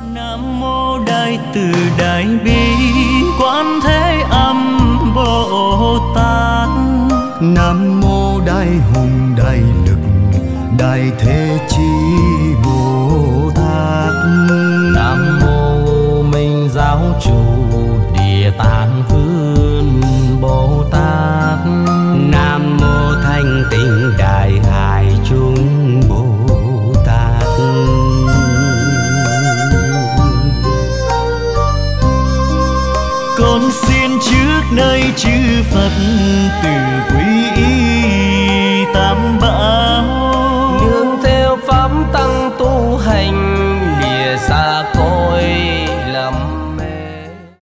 Nam mô Đại Từ Đại Bi Quán Thế Âm Bồ Tát. Nam mô Đại Hùng Đại Lực Đại Thế Chí Bồ Tát. Nam mô Minh Giáo Chủ Địa Tạng Vương Bồ Tát. Nam mô Thanh Tịnh Đại Hải Chúng Bồ Tát. Con xin trước nơi chư Phật từ quy y